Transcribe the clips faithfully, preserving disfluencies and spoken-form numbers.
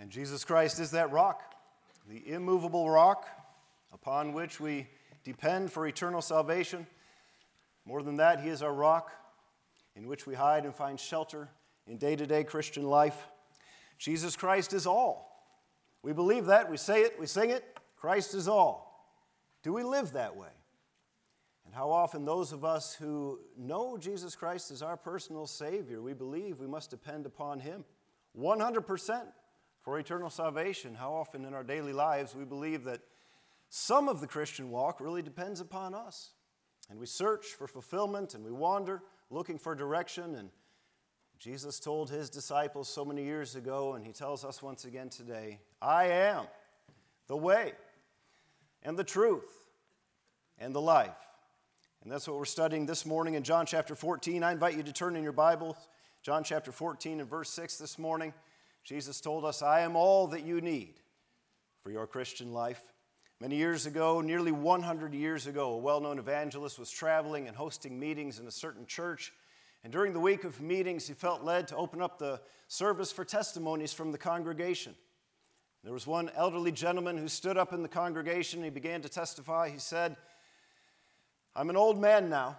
And Jesus Christ is that rock, the immovable rock upon which we depend for eternal salvation. More than that, he is our rock in which we hide and find shelter in day-to-day Christian life. Jesus Christ is all. We believe that. We say it. We sing it. Christ is all. Do we live that way? And how often those of us who know Jesus Christ as our personal Savior, we believe we must depend upon him one hundred percent for eternal salvation. How often in our daily lives we believe that some of the Christian walk really depends upon us. And we search for fulfillment and we wander looking for direction. And Jesus told his disciples so many years ago, and he tells us once again today, I am the way and the truth and the life. And that's what we're studying this morning in John chapter fourteen. I invite you to turn in your Bible, John chapter fourteen and verse six this morning. Jesus told us, I am all that you need for your Christian life. Many years ago, nearly one hundred years ago, a well-known evangelist was traveling and hosting meetings in a certain church. And during the week of meetings, he felt led to open up the service for testimonies from the congregation. There was one elderly gentleman who stood up in the congregation. He began to testify. He said, I'm an old man now.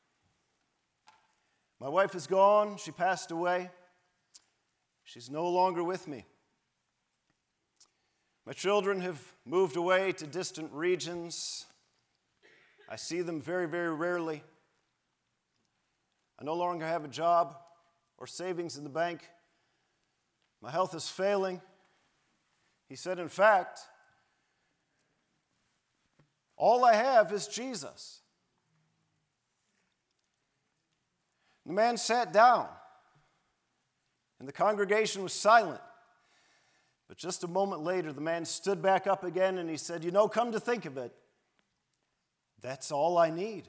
My wife is gone. She passed away. She's no longer with me. My children have moved away to distant regions. I see them very, very rarely. I no longer have a job or savings in the bank. My health is failing. He said, in fact, all I have is Jesus. The man sat down, and the congregation was silent. But just a moment later, the man stood back up again, and he said, you know, come to think of it, that's all I need.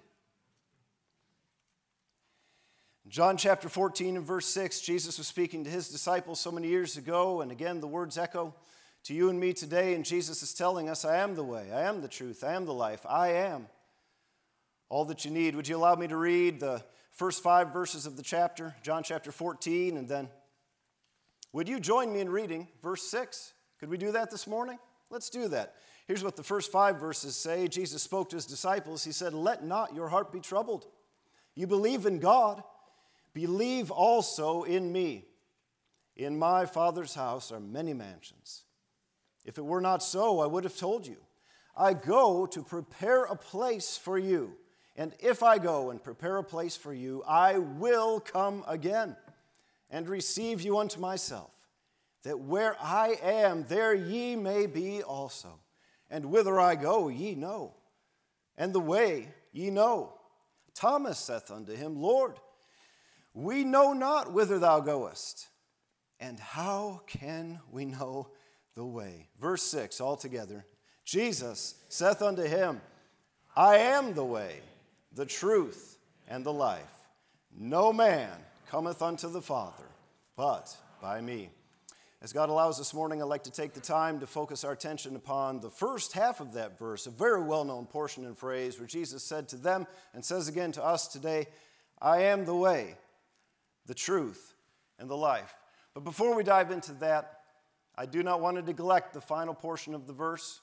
In John chapter fourteen and verse six, Jesus was speaking to his disciples so many years ago, and again, the words echo to you and me today, and Jesus is telling us, I am the way, I am the truth, I am the life, I am all that you need. Would you allow me to read the first five verses of the chapter, John chapter fourteen, and then would you join me in reading verse six? Could we do that this morning? Let's do that. Here's what the first five verses say. Jesus spoke to his disciples. He said, let not your heart be troubled. You believe in God, believe also in me. In my Father's house are many mansions. If it were not so, I would have told you. I go to prepare a place for you. And if I go and prepare a place for you, I will come again and receive you unto myself, that where I am, there ye may be also. And whither I go, ye know, and the way ye know. Thomas saith unto him, Lord, we know not whither thou goest, and how can we know the way? Verse six, all together. Jesus saith unto him, I am the way, the truth, and the life. No man cometh unto the Father, but by me. As God allows this morning, I'd like to take the time to focus our attention upon the first half of that verse, a very well-known portion and phrase where Jesus said to them and says again to us today, I am the way, the truth, and the life. But before we dive into that, I do not want to neglect the final portion of the verse.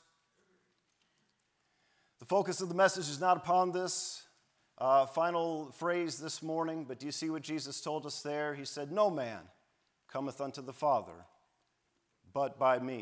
The focus of the message is not upon this uh, final phrase this morning, but do you see what Jesus told us there? He said, no man cometh unto the Father, but by me.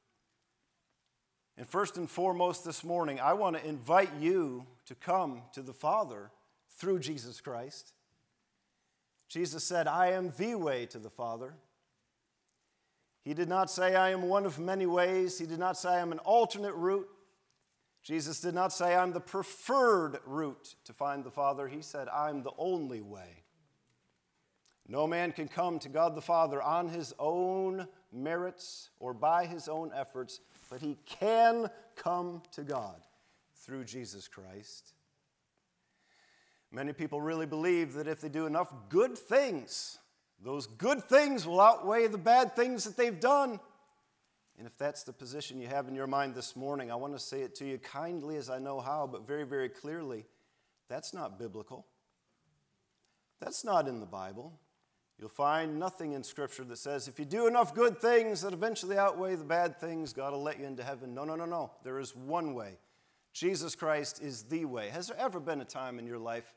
And first and foremost this morning, I want to invite you to come to the Father through Jesus Christ. Jesus said, I am the way to the Father. He did not say, I am one of many ways. He did not say, I am an alternate route. Jesus did not say, I'm the preferred route to find the Father. He said, I'm the only way. No man can come to God the Father on his own merits or by his own efforts, but he can come to God through Jesus Christ. Many people really believe that if they do enough good things, those good things will outweigh the bad things that they've done. And if that's the position you have in your mind this morning, I want to say it to you kindly as I know how, but very, very clearly, that's not biblical. That's not in the Bible. You'll find nothing in Scripture that says if you do enough good things that eventually outweigh the bad things, God will let you into heaven. No, no, no, no. There is one way. Jesus Christ is the way. Has there ever been a time in your life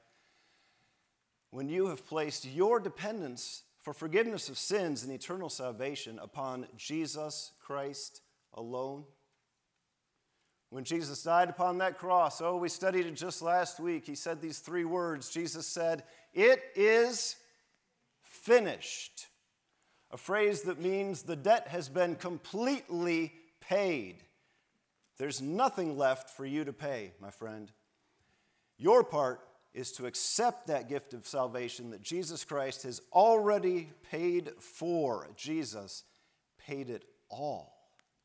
when you have placed your dependence for forgiveness of sins and eternal salvation upon Jesus Christ alone? When Jesus died upon that cross, oh, we studied it just last week. He said these three words. Jesus said, "It is finished." A phrase that means the debt has been completely paid. There's nothing left for you to pay, my friend. Your part is to accept that gift of salvation that Jesus Christ has already paid for. Jesus paid it all.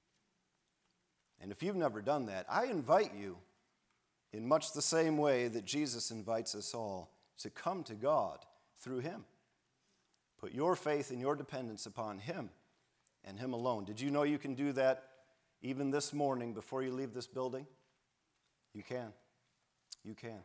And if you've never done that, I invite you, in much the same way that Jesus invites us all, to come to God through Him. Put your faith and your dependence upon Him and Him alone. Did you know you can do that even this morning before you leave this building? You can. You can.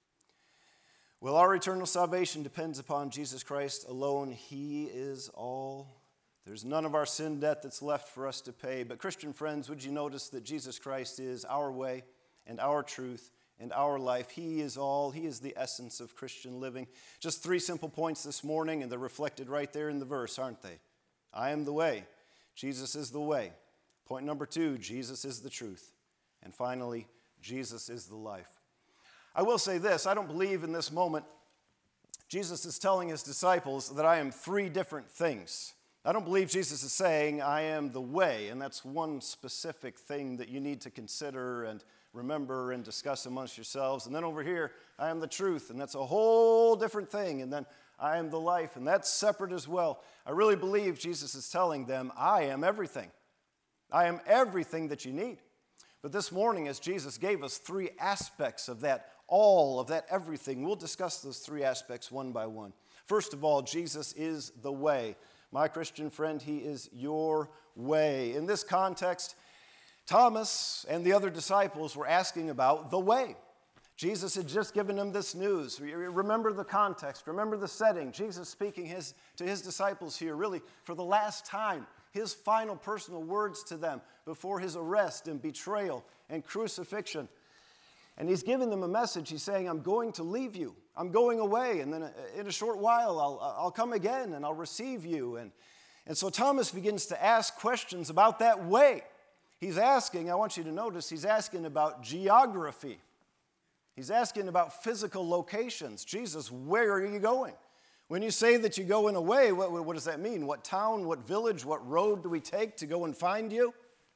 Well, our eternal salvation depends upon Jesus Christ alone. He is all. There's none of our sin debt that's left for us to pay. But Christian friends, would you notice that Jesus Christ is our way and our truth and our life? He is all. He is the essence of Christian living. Just three simple points this morning, and they're reflected right there in the verse, aren't they? I am the way. Jesus is the way. Point number two, Jesus is the truth. And finally, Jesus is the life. I will say this, I don't believe in this moment Jesus is telling His disciples that I am three different things. I don't believe Jesus is saying I am the way, and that's one specific thing that you need to consider and remember and discuss amongst yourselves. And then over here, I am the truth, and that's a whole different thing. And then I am the life, and that's separate as well. I really believe Jesus is telling them, I am everything. I am everything that you need. But this morning, as Jesus gave us three aspects of that all, of that everything, we'll discuss those three aspects one by one. First of all, Jesus is the way. My Christian friend, He is your way. In this context, Thomas and the other disciples were asking about the way. Jesus had just given them this news. Remember the context. Remember the setting. Jesus speaking his, to His disciples here, really for the last time. His final personal words to them before His arrest and betrayal and crucifixion. And He's giving them a message. He's saying, I'm going to leave you. I'm going away. And then in a short while, I'll, I'll come again and I'll receive you. And, and so Thomas begins to ask questions about that way. He's asking, I want you to notice, he's asking about geography. He's asking about physical locations. Jesus, where are you going? When you say that you go in a way, what, what does that mean? What town, what village, what road do we take to go and find you?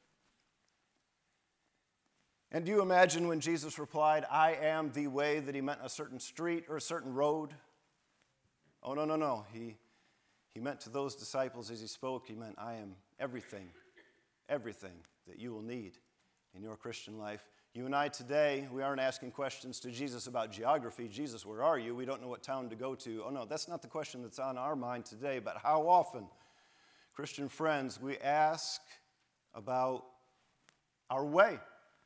And do you imagine when Jesus replied, I am the way, that He meant a certain street or a certain road? Oh, no, no, no. He, he meant to those disciples as He spoke, He meant, I am everything, everything that you will need in your Christian life. You and I today, we aren't asking questions to Jesus about geography. Jesus, where are you? We don't know what town to go to. Oh, no, that's not the question that's on our mind today. But how often, Christian friends, we ask about our way.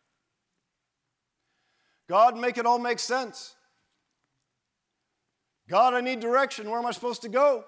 God, make it all make sense. God, I need direction. Where am I supposed to go?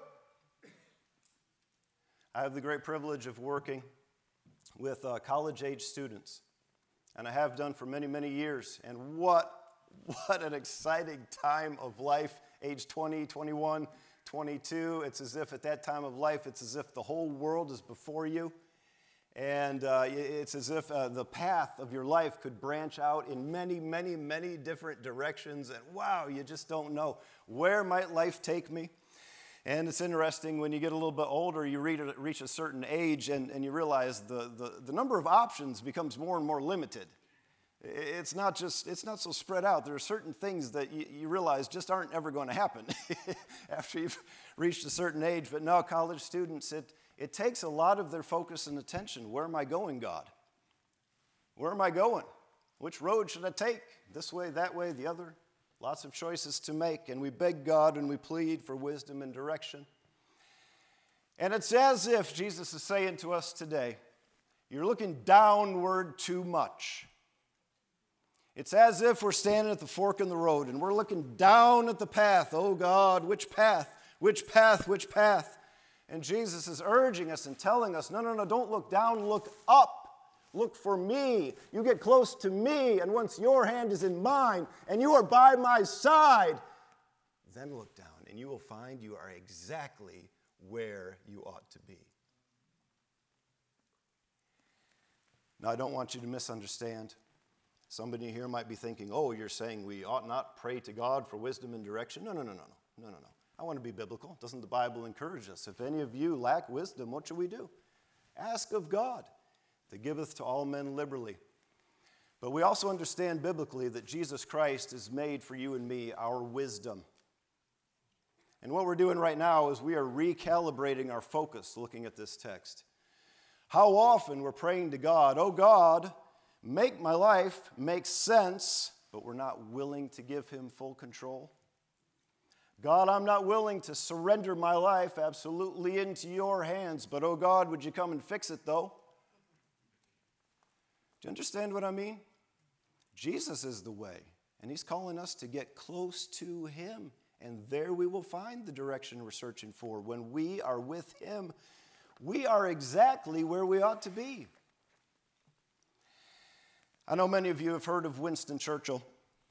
I have the great privilege of working with uh, college-age students. And I have done for many, many years. And what, what an exciting time of life, age twenty, twenty-one, twenty-two. It's as if at that time of life, it's as if the whole world is before you. And uh, it's as if uh, the path of your life could branch out in many, many, many different directions. And wow, you just don't know. Where might life take me? And it's interesting, when you get a little bit older, you reach a certain age and, and you realize the, the, the number of options becomes more and more limited. It's not just, it's not so spread out. There are certain things that you, you realize just aren't ever going to happen after you've reached a certain age. But no, college students, it, it takes a lot of their focus and attention. Where am I going, God? Where am I going? Which road should I take? This way, that way, the other? Lots of choices to make, and we beg God and we plead for wisdom and direction. And it's as if Jesus is saying to us today, you're looking downward too much. It's as if we're standing at the fork in the road and we're looking down at the path. Oh God, which path? Which path, which path? And Jesus is urging us and telling us, no, no, no, don't look down, look up. Look for me. You get close to me, and once your hand is in mine, and you are by my side, then look down, and you will find you are exactly where you ought to be. Now, I don't want you to misunderstand. Somebody here might be thinking, oh, you're saying we ought not pray to God for wisdom and direction. No, no, no, no, no, no, no, no. I want to be biblical. Doesn't the Bible encourage us? If any of you lack wisdom, what should we do? Ask of God, that giveth to all men liberally. But we also understand biblically that Jesus Christ is made for you and me our wisdom. And what we're doing right now is we are recalibrating our focus looking at this text. How often we're praying to God, oh God, make my life make sense, but we're not willing to give him full control. God, I'm not willing to surrender my life absolutely into your hands, but oh God, would you come and fix it though? Do you understand what I mean? Jesus is the way, and he's calling us to get close to him, and there we will find the direction we're searching for. When we are with him, we are exactly where we ought to be. I know many of you have heard of Winston Churchill,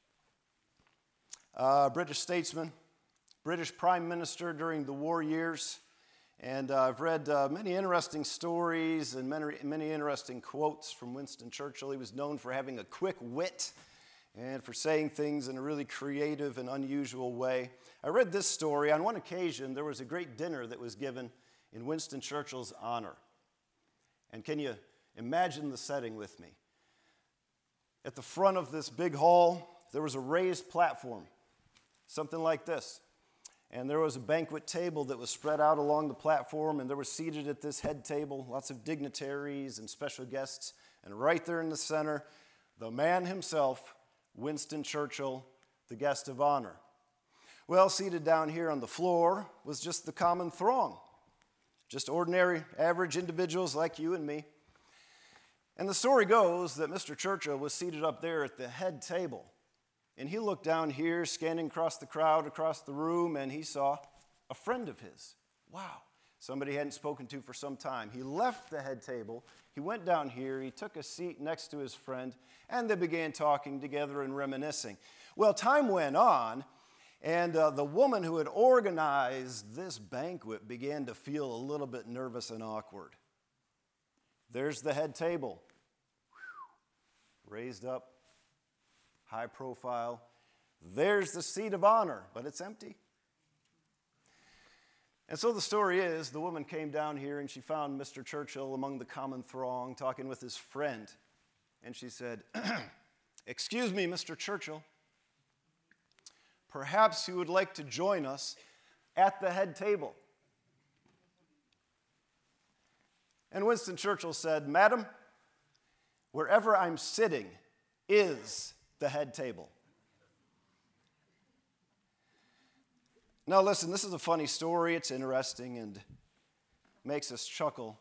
a British statesman, British Prime Minister during the war years. And uh, I've read uh, many interesting stories and many, many interesting quotes from Winston Churchill. He was known for having a quick wit and for saying things in a really creative and unusual way. I read this story. On one occasion, there was a great dinner that was given in Winston Churchill's honor. And can you imagine the setting with me? At the front of this big hall, there was a raised platform, something like this. And there was a banquet table that was spread out along the platform, and there were seated at this head table lots of dignitaries and special guests. And right there in the center, the man himself, Winston Churchill, the guest of honor. Well, seated down here on the floor was just the common throng, just ordinary, average individuals like you and me. And the story goes that Mister Churchill was seated up there at the head table. And he looked down here, scanning across the crowd, across the room, and he saw a friend of his. Wow, somebody he hadn't spoken to for some time. He left the head table, he went down here, he took a seat next to his friend, and they began talking together and reminiscing. Well, time went on, and uh, the woman who had organized this banquet began to feel a little bit nervous and awkward. There's the head table, Whew. raised up. High profile. There's the seat of honor, but it's empty. And so the story is, the woman came down here and she found Mister Churchill among the common throng, talking with his friend. And she said, excuse me, Mister Churchill, perhaps you would like to join us at the head table. And Winston Churchill said, Madam, wherever I'm sitting is the head table. Now listen, this is a funny story. It's interesting and makes us chuckle.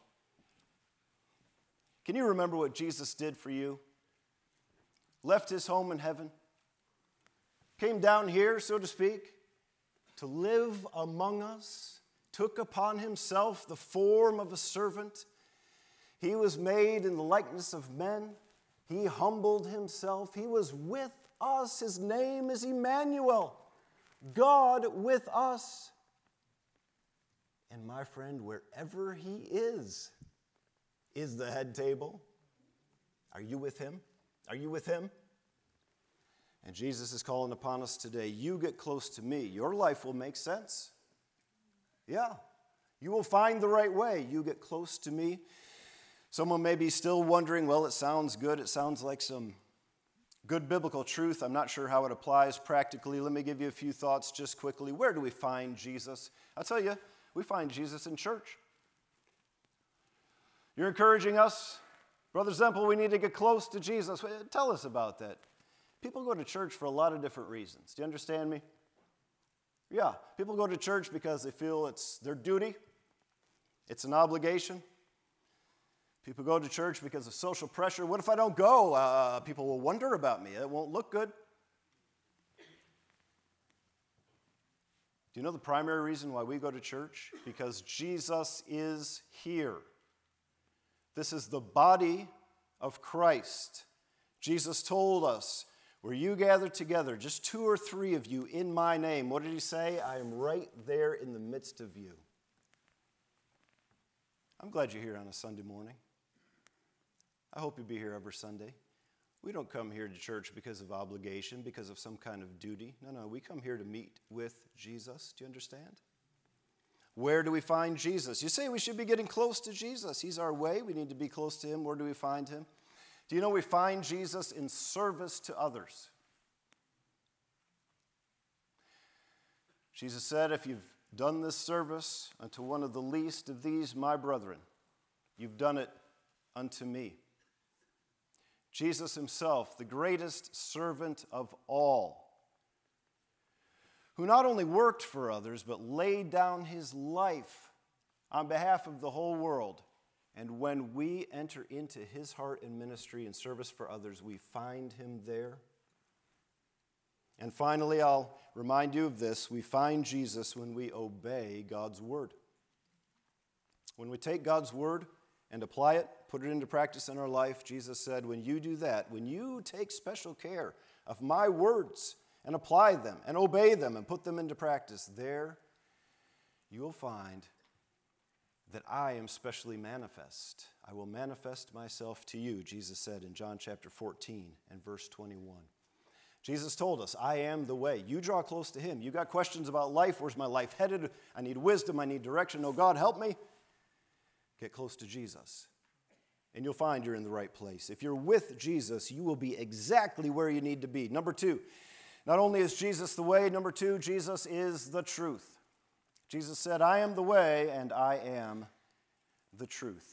Can you remember what Jesus did for you? Left his home in heaven, came down here, so to speak, to live among us, took upon himself the form of a servant. He was made in the likeness of men. He humbled himself. He was with us. His name is Emmanuel, God with us. And my friend, wherever he is, is the head table. Are you with him? Are you with him? And Jesus is calling upon us today. You get close to me. Your life will make sense. Yeah. You will find the right way. You get close to me. Someone may be still wondering, well, it sounds good. It sounds like some good biblical truth. I'm not sure how it applies practically. Let me give you a few thoughts just quickly. Where do we find Jesus? I'll tell you, we find Jesus in church. You're encouraging us, Brother Zempel, we need to get close to Jesus. Tell us about that. People go to church for a lot of different reasons. Do you understand me? Yeah, people go to church because they feel it's their duty. It's an obligation. People go to church because of social pressure. What if I don't go? Uh, people will wonder about me. It won't look good. Do you know the primary reason why we go to church? Because Jesus is here. This is the body of Christ. Jesus told us, where you gather together, just two or three of you in my name, what did he say? I am right there in the midst of you. I'm glad you're here on a Sunday morning. I hope you'll be here every Sunday. We don't come here to church because of obligation, because of some kind of duty. No, no, we come here to meet with Jesus. Do you understand? Where do we find Jesus? You say we should be getting close to Jesus. He's our way. We need to be close to him. Where do we find him? Do you know we find Jesus in service to others? Jesus said, if you've done this service unto one of the least of these, my brethren, you've done it unto me. Jesus himself, the greatest servant of all, who not only worked for others, but laid down his life on behalf of the whole world. And when we enter into his heart and ministry and service for others, we find him there. And finally, I'll remind you of this. We find Jesus when we obey God's word. When we take God's word and apply it, put it into practice in our life, Jesus said, when you do that, when you take special care of my words and apply them and obey them and put them into practice, there you will find that I am specially manifest. I will manifest myself to you, Jesus said in John chapter fourteen and verse twenty-one. Jesus told us, I am the way. You draw close to him. You got questions about life. Where's my life headed? I need wisdom. I need direction. Oh, God, help me. Get close to Jesus, and you'll find you're in the right place. If you're with Jesus, you will be exactly where you need to be. Number two, not only is Jesus the way, number two, Jesus is the truth. Jesus said, I am the way, and I am the truth.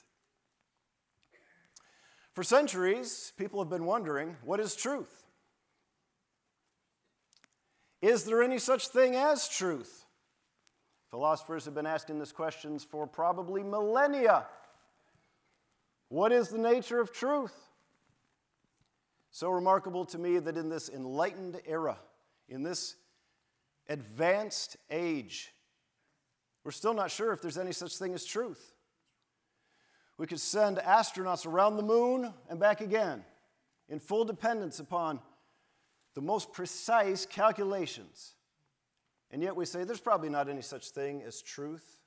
For centuries, people have been wondering, what is truth? Is there any such thing as truth? Philosophers have been asking these questions for probably millennia. What is the nature of truth? So remarkable to me that in this enlightened era, in this advanced age, we're still not sure if there's any such thing as truth. We could send astronauts around the moon and back again in full dependence upon the most precise calculations. And yet we say there's probably not any such thing as truth.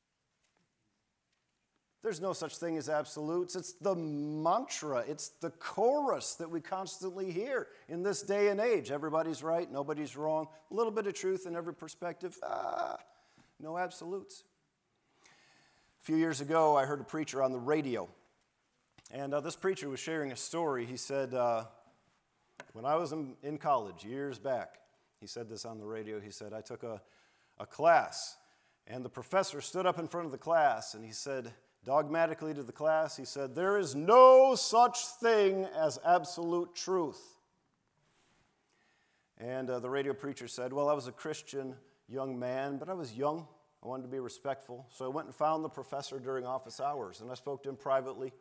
There's no such thing as absolutes. It's the mantra, it's the chorus that we constantly hear in this day and age. Everybody's right, nobody's wrong. A little bit of truth in every perspective. Ah, no absolutes. A few years ago, I heard a preacher on the radio. And uh, this preacher was sharing a story. He said, uh, when I was in, in college years back, he said this on the radio, he said, I took a, a class, and the professor stood up in front of the class, and he said, dogmatically to the class, he said, there is no such thing as absolute truth. And uh, the radio preacher said, well, I was a Christian young man, but I was young. I wanted to be respectful. So I went and found the professor during office hours, and I spoke to him privately.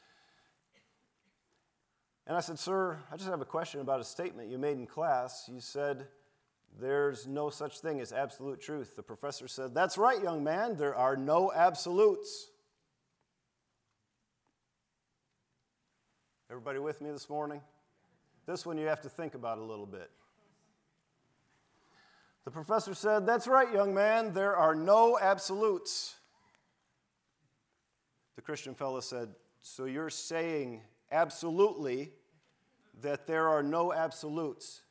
And I said, sir, I just have a question about a statement you made in class. You said, there's no such thing as absolute truth. The professor said, that's right, young man, there are no absolutes. Everybody with me this morning? This one you have to think about a little bit. The professor said, that's right, young man, there are no absolutes. The Christian fellow said, so you're saying absolutely that there are no absolutes?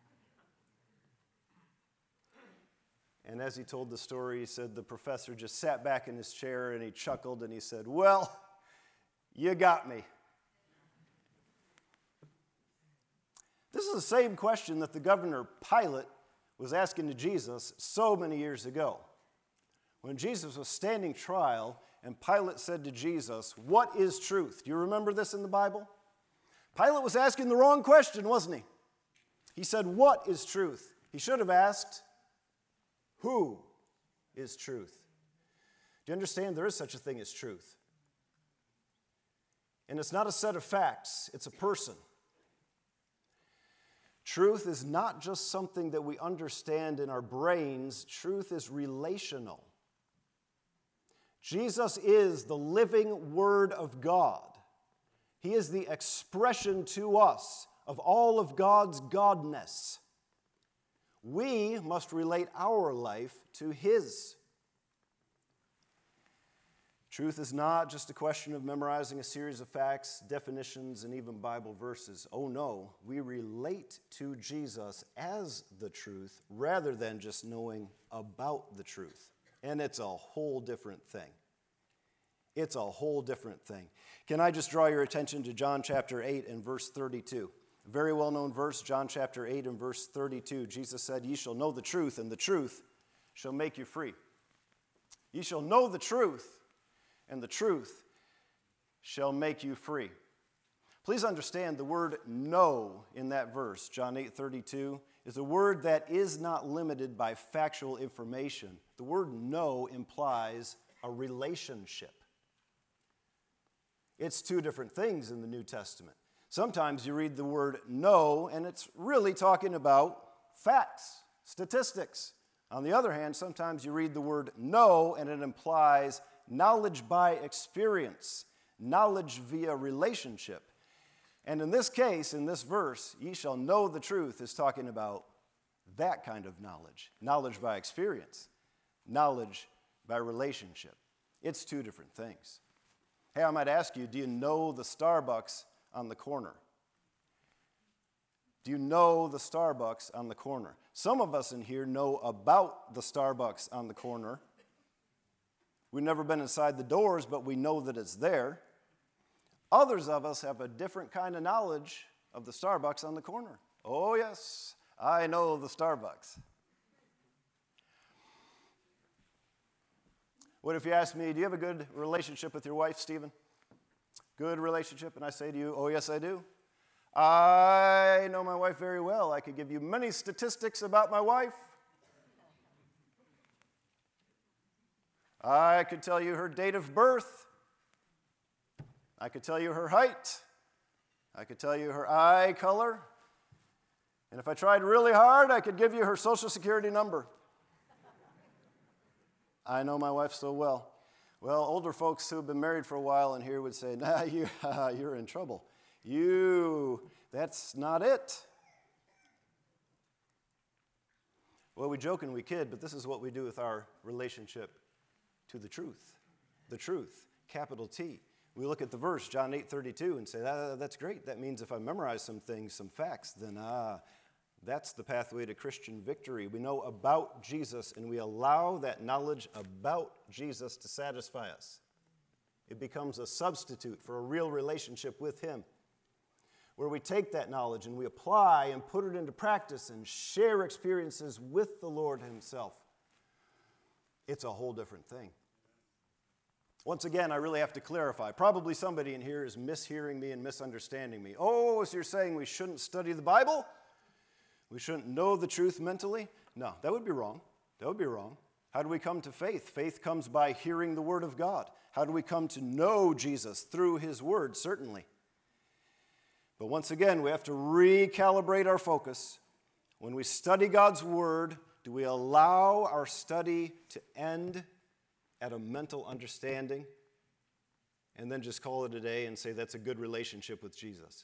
And as he told the story, he said the professor just sat back in his chair and he chuckled and he said, well, you got me. This is the same question that the governor Pilate was asking to Jesus so many years ago. When Jesus was standing trial and Pilate said to Jesus, what is truth? Do you remember this in the Bible? Pilate was asking the wrong question, wasn't he? He said, what is truth? He should have asked, who is truth? Do you understand there is such a thing as truth? And it's not a set of facts, it's a person. Truth is not just something that we understand in our brains. Truth is relational. Jesus is the living Word of God. He is the expression to us of all of God's godness. We must relate our life to His. Truth is not just a question of memorizing a series of facts, definitions, and even Bible verses. Oh no, we relate to Jesus as the truth rather than just knowing about the truth. And it's a whole different thing. It's a whole different thing. Can I just draw your attention to John chapter eight and verse thirty-two? A very well-known verse, John chapter eight and verse thirty-two. Jesus said, "Ye shall know the truth, and the truth shall make you free." Ye shall know the truth, and the truth shall make you free. Please understand the word know in that verse, John eight thirty-two, is a word that is not limited by factual information. The word know implies a relationship. It's two different things in the New Testament. Sometimes you read the word know, and it's really talking about facts, statistics. On the other hand, sometimes you read the word know, and it implies knowledge by experience, knowledge via relationship. And in this case, in this verse, ye shall know the truth is talking about that kind of knowledge, knowledge by experience, knowledge by relationship. It's two different things. Hey, I might ask you, do you know the Starbucks on the corner? Do you know the Starbucks on the corner? Some of us in here know about the Starbucks on the corner. We've never been inside the doors, but we know that it's there. Others of us have a different kind of knowledge of the Starbucks on the corner. Oh, yes, I know the Starbucks. What if you ask me, do you have a good relationship with your wife, Stephen? Good relationship? And I say to you, oh, yes, I do. I know my wife very well. I could give you many statistics about my wife. I could tell you her date of birth. I could tell you her height. I could tell you her eye color. And if I tried really hard, I could give you her social security number. I know my wife so well. Well, older folks who have been married for a while in here would say, nah, you, uh, you're in trouble. You, that's not it. Well, we joke and we kid, but this is what we do with our relationship to the truth. The truth, capital T. We look at the verse, John eight thirty-two, and say, that, that's great. That means if I memorize some things, some facts, then ah, that's the pathway to Christian victory. We know about Jesus, and we allow that knowledge about Jesus to satisfy us. It becomes a substitute for a real relationship with Him, where we take that knowledge and we apply and put it into practice and share experiences with the Lord Himself. It's a whole different thing. Once again, I really have to clarify. Probably somebody in here is mishearing me and misunderstanding me. Oh, so you're saying we shouldn't study the Bible? We shouldn't know the truth mentally? No, that would be wrong. That would be wrong. How do we come to faith? Faith comes by hearing the Word of God. How do we come to know Jesus? Through His Word, certainly. But once again, we have to recalibrate our focus. When we study God's Word, do we allow our study to end at a mental understanding and then just call it a day and say that's a good relationship with Jesus?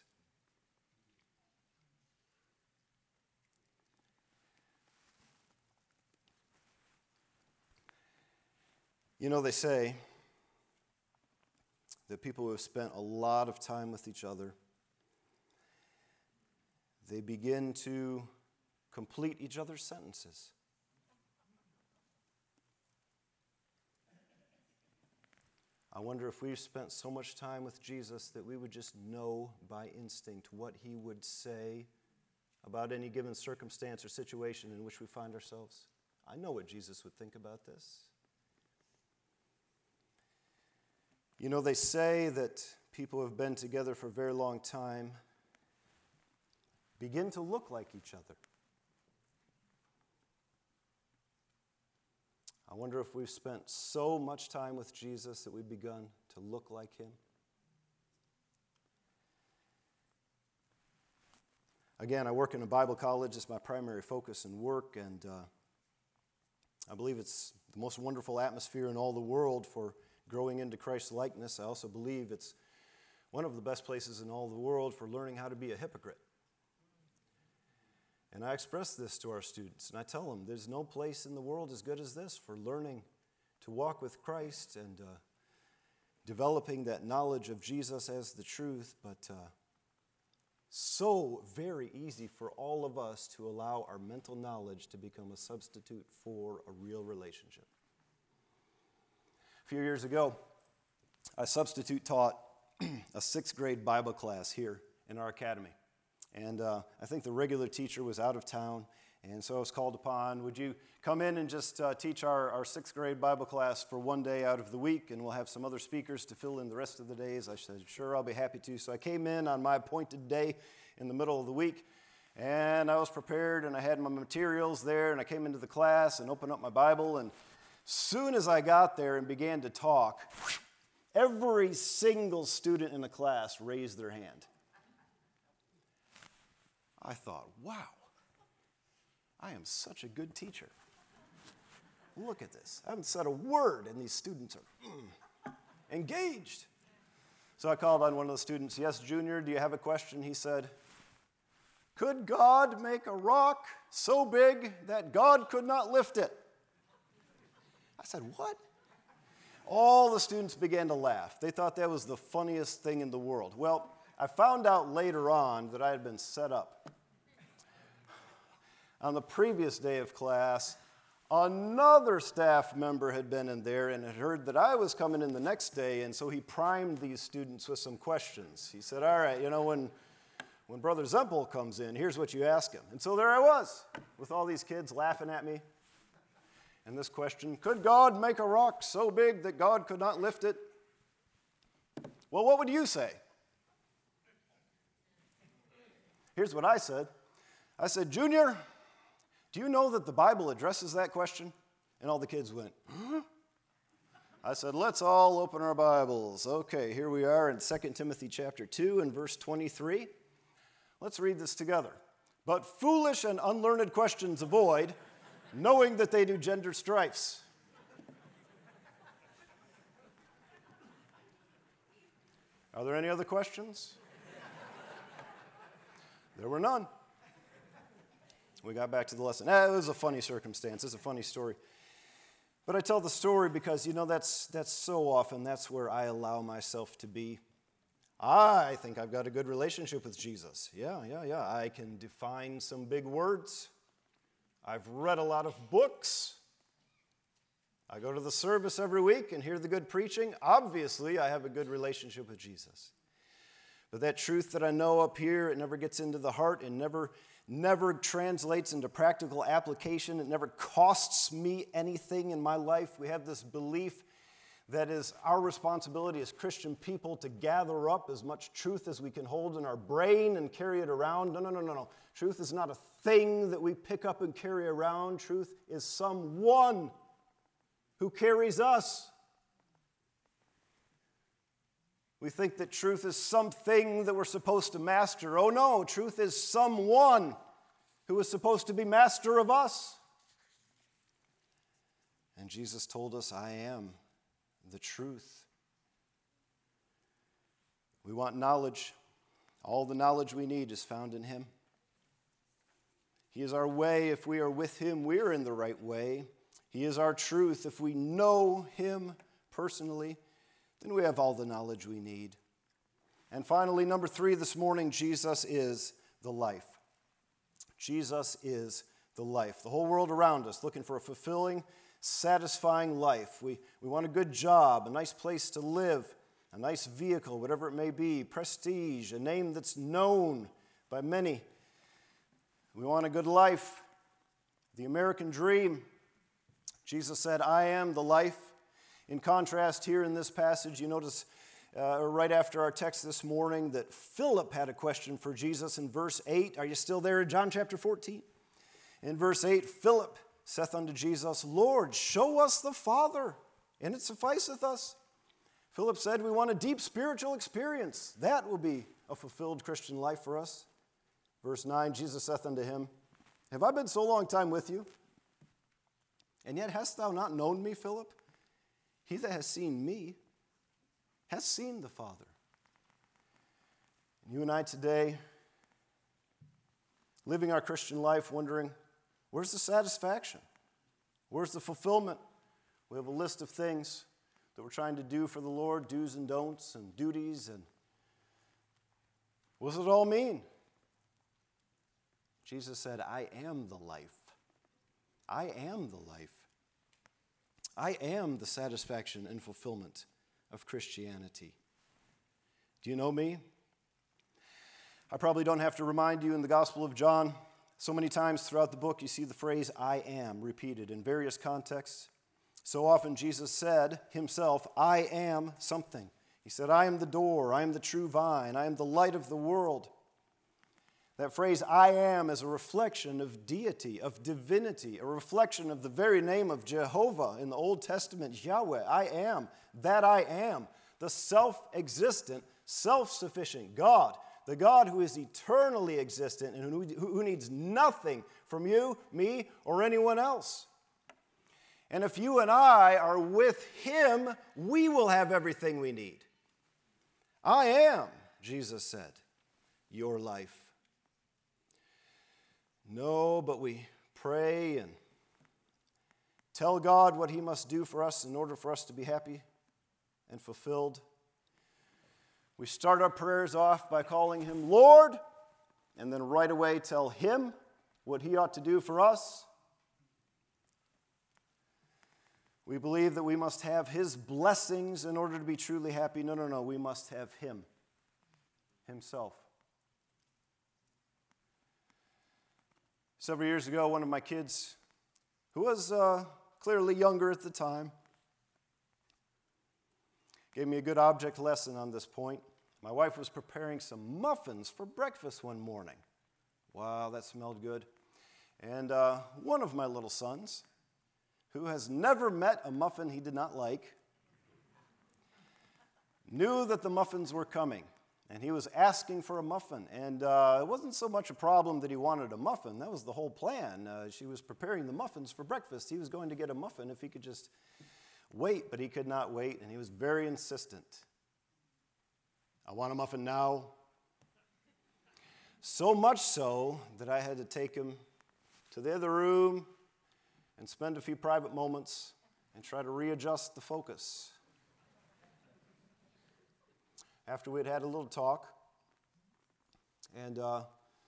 You know, they say that people who have spent a lot of time with each other, they begin to complete each other's sentences. I wonder if we've spent so much time with Jesus that we would just know by instinct what He would say about any given circumstance or situation in which we find ourselves. I know what Jesus would think about this. You know, they say that people who have been together for a very long time begin to look like each other. I wonder if we've spent so much time with Jesus that we've begun to look like Him. Again, I work in a Bible college. It's my primary focus and work, and uh, I believe it's the most wonderful atmosphere in all the world for growing into Christ's likeness. I also believe it's one of the best places in all the world for learning how to be a hypocrite. And I express this to our students, and I tell them there's no place in the world as good as this for learning to walk with Christ and uh, developing that knowledge of Jesus as the truth, but uh, so very easy for all of us to allow our mental knowledge to become a substitute for a real relationship. A few years ago, I substitute taught a sixth grade Bible class here in our academy. And uh, I think the regular teacher was out of town, and so I was called upon, would you come in and just uh, teach our, our sixth grade Bible class for one day out of the week, and we'll have some other speakers to fill in the rest of the days. I said, sure, I'll be happy to. So I came in on my appointed day in the middle of the week, and I was prepared, and I had my materials there, and I came into the class and opened up my Bible, and soon as I got there and began to talk, every single student in the class raised their hand. I thought, wow, I am such a good teacher. Look at this. I haven't said a word, and these students are mm, engaged. So I called on one of the students. Yes, Junior, do you have a question? He said, could God make a rock so big that God could not lift it? I said, what? All the students began to laugh. They thought that was the funniest thing in the world. Well, I found out later on that I had been set up. On the previous day of class, another staff member had been in there and had heard that I was coming in the next day, and so he primed these students with some questions. He said, all right, you know, when, when Brother Zempel comes in, here's what you ask him. And so there I was, with all these kids laughing at me. And this question, could God make a rock so big that God could not lift it? Well, what would you say? Here's what I said. I said, Junior, do you know that the Bible addresses that question? And all the kids went, huh? I said, let's all open our Bibles. Okay, here we are in Second Timothy chapter two and verse twenty-three. Let's read this together. But foolish and unlearned questions avoid, knowing that they do gender strifes. Are there any other questions? There were none. We got back to the lesson. Eh, it was a funny circumstance. It's a funny story. But I tell the story because, you know, that's, that's so often, that's where I allow myself to be. I think I've got a good relationship with Jesus. Yeah, yeah, yeah. I can define some big words. I've read a lot of books. I go to the service every week and hear the good preaching. Obviously, I have a good relationship with Jesus. But that truth that I know up here, it never gets into the heart and never, never translates into practical application. It never costs me anything in my life. We have this belief that is our responsibility as Christian people to gather up as much truth as we can hold in our brain and carry it around. No, no, no, no, no. Truth is not a thing that we pick up and carry around. Truth is someone who carries us. We think that truth is something that we're supposed to master. Oh no, truth is someone who is supposed to be master of us. And Jesus told us, I am the truth. We want knowledge. All the knowledge we need is found in Him. He is our way. If we are with Him, we are in the right way. He is our truth. If we know Him personally, then we have all the knowledge we need. And finally, number three this morning, Jesus is the life. Jesus is the life. The whole world around us looking for a fulfilling, satisfying life. We, we want a good job, a nice place to live, a nice vehicle, whatever it may be, prestige, a name that's known by many. We want a good life, the American dream. Jesus said, I am the life. In contrast, here in this passage, you notice uh, right after our text this morning that Philip had a question for Jesus in verse eight. Are you still there in John chapter fourteen? In verse eight, Philip saith unto Jesus, Lord, show us the Father, and it sufficeth us. Philip said, we want a deep spiritual experience. That will be a fulfilled Christian life for us. Verse nine, Jesus saith unto him, Have I been so long time with you? And yet hast thou not known me, Philip? He that has seen me has seen the Father. And you and I today, living our Christian life, wondering, where's the satisfaction? Where's the fulfillment? We have a list of things that we're trying to do for the Lord, do's and don'ts and duties, and what does it all mean? Jesus said, I am the life. I am the life. I am the satisfaction and fulfillment of Christianity. Do you know me? I probably don't have to remind you in the Gospel of John, so many times throughout the book you see the phrase I am repeated in various contexts. So often Jesus said himself, I am something. He said, I am the door, I am the true vine, I am the light of the world. That phrase, I am, is a reflection of deity, of divinity, a reflection of the very name of Jehovah in the Old Testament, Yahweh. I am, that I am, the self-existent, self-sufficient God, the God who is eternally existent and who, who needs nothing from you, me, or anyone else. And if you and I are with Him, we will have everything we need. I am, Jesus said, your life. No, but we pray and tell God what He must do for us in order for us to be happy and fulfilled. We start our prayers off by calling Him Lord, and then right away tell Him what He ought to do for us. We believe that we must have His blessings in order to be truly happy. No, no, no, we must have Him, Himself. Several years ago, one of my kids, who was uh, clearly younger at the time, gave me a good object lesson on this point. My wife was preparing some muffins for breakfast one morning. Wow, that smelled good. And uh, one of my little sons, who has never met a muffin he did not like, knew that the muffins were coming. And he was asking for a muffin. And uh, it wasn't so much a problem that he wanted a muffin. That was the whole plan. Uh, she was preparing the muffins for breakfast. He was going to get a muffin if he could just wait, but he could not wait, and he was very insistent. I want a muffin now. So much so that I had to take him to the other room and spend a few private moments and try to readjust the focus. After we had had a little talk, and uh,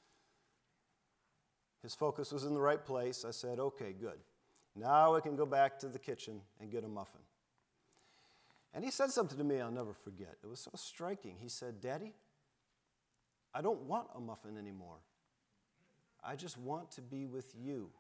his focus was in the right place, I said, okay, good. Now I can go back to the kitchen and get a muffin. And he said something to me I'll never forget. It was so striking. He said, Daddy, I don't want a muffin anymore. I just want to be with you.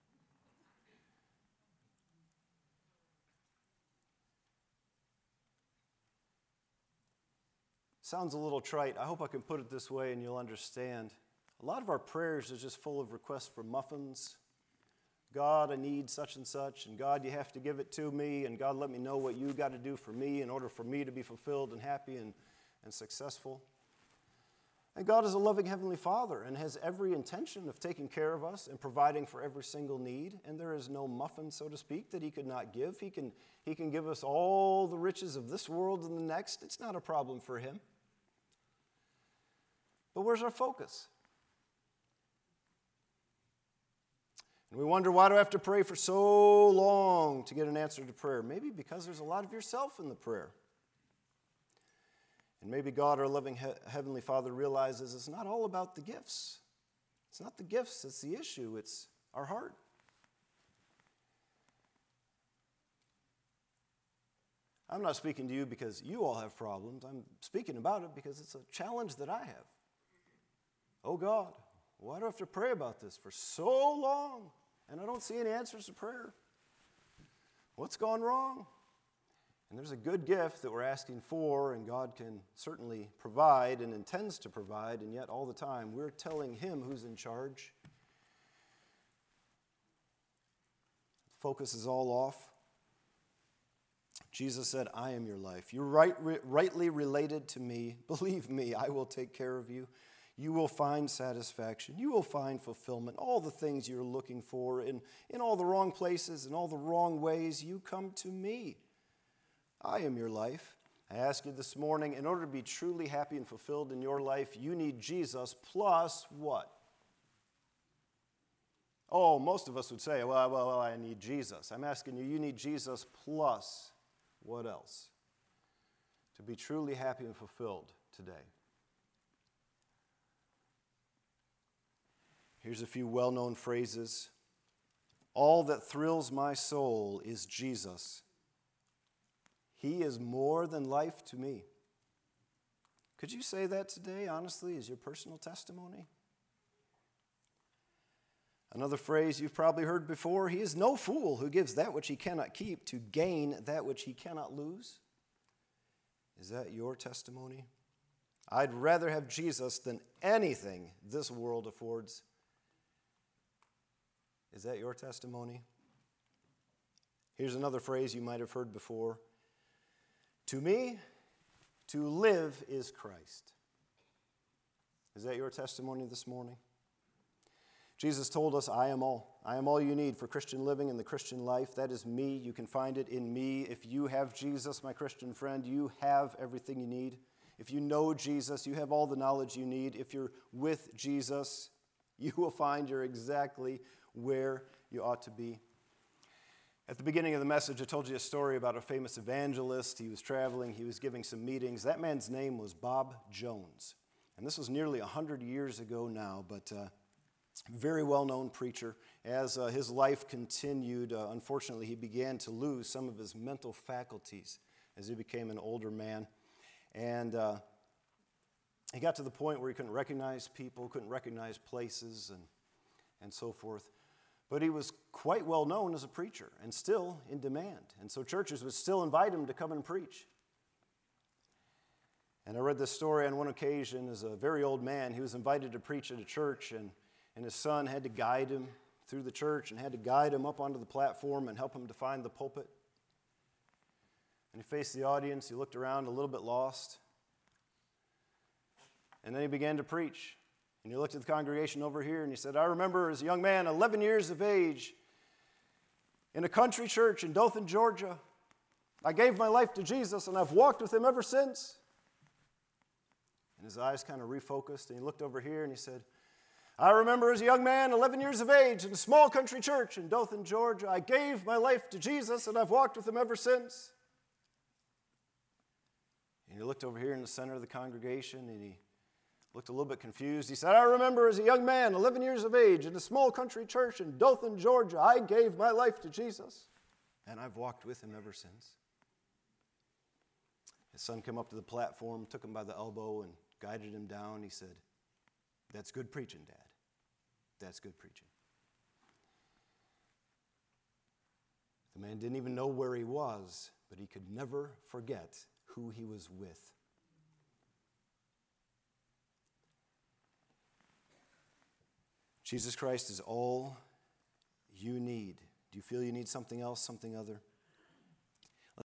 Sounds a little trite. I hope I can put it this way and you'll understand. A lot of our prayers are just full of requests for muffins. God, I need such and such, and God, you have to give it to me, and God, let me know what you got to do for me in order for me to be fulfilled and happy and, and successful. And God is a loving Heavenly Father and has every intention of taking care of us and providing for every single need, and there is no muffin, so to speak, that He could not give. He can, he can give us all the riches of this world and the next. It's not a problem for Him. But where's our focus? And we wonder, why do I have to pray for so long to get an answer to prayer? Maybe because there's a lot of yourself in the prayer. And maybe God, our loving he- Heavenly Father, realizes it's not all about the gifts. It's not the gifts that's the issue, it's our heart. I'm not speaking to you because you all have problems. I'm speaking about it because it's a challenge that I have. Oh God, why do I have to pray about this for so long? And I don't see any answers to prayer. What's gone wrong? And there's a good gift that we're asking for, and God can certainly provide and intends to provide, and yet all the time we're telling Him who's in charge. Focus is all off. Jesus said, I am your life. You're right, rightly related to me. Believe me, I will take care of you. You will find satisfaction. You will find fulfillment. All the things you're looking for in, in all the wrong places, in all the wrong ways, you come to me. I am your life. I ask you this morning, in order to be truly happy and fulfilled in your life, you need Jesus plus what? Oh, most of us would say, well, well, well, I need Jesus. I'm asking you, you need Jesus plus what else? To be truly happy and fulfilled today. Here's a few well-known phrases. All that thrills my soul is Jesus. He is more than life to me. Could you say that today, honestly, as your personal testimony? Another phrase you've probably heard before, he is no fool who gives that which he cannot keep to gain that which he cannot lose. Is that your testimony? I'd rather have Jesus than anything this world affords. Is that your testimony? Here's another phrase you might have heard before. To me, to live is Christ. Is that your testimony this morning? Jesus told us, I am all. I am all you need for Christian living and the Christian life. That is me. You can find it in me. If you have Jesus, my Christian friend, you have everything you need. If you know Jesus, you have all the knowledge you need. If you're with Jesus, you will find you're exactly where you ought to be. At the beginning of the message, I told you a story about a famous evangelist. He was traveling. He was giving some meetings. That man's name was Bob Jones. And this was nearly one hundred years ago now, but uh, very well-known preacher. As uh, his life continued, uh, unfortunately, he began to lose some of his mental faculties as he became an older man. And uh, he got to the point where he couldn't recognize people, couldn't recognize places, and, and so forth. But he was quite well known as a preacher and still in demand. And so churches would still invite him to come and preach. And I read this story on one occasion as a very old man. He was invited to preach at a church, and, and his son had to guide him through the church and had to guide him up onto the platform and help him to find the pulpit. And he faced the audience. He looked around a little bit lost. And then he began to preach. And he looked at the congregation over here and he said, I remember as a young man, eleven years of age, in a country church in Dothan, Georgia. I gave my life to Jesus and I've walked with him ever since. And his eyes kind of refocused and he looked over here and he said, I remember as a young man, eleven years of age, in a small country church in Dothan, Georgia. I gave my life to Jesus and I've walked with him ever since. And he looked over here in the center of the congregation and he looked a little bit confused. He said, I remember as a young man, eleven years of age, in a small country church in Dothan, Georgia, I gave my life to Jesus, and I've walked with him ever since. His son came up to the platform, took him by the elbow, and guided him down. He said, that's good preaching, Dad. That's good preaching. The man didn't even know where he was, but he could never forget who he was with. Jesus Christ is all you need. Do you feel you need something else, something other?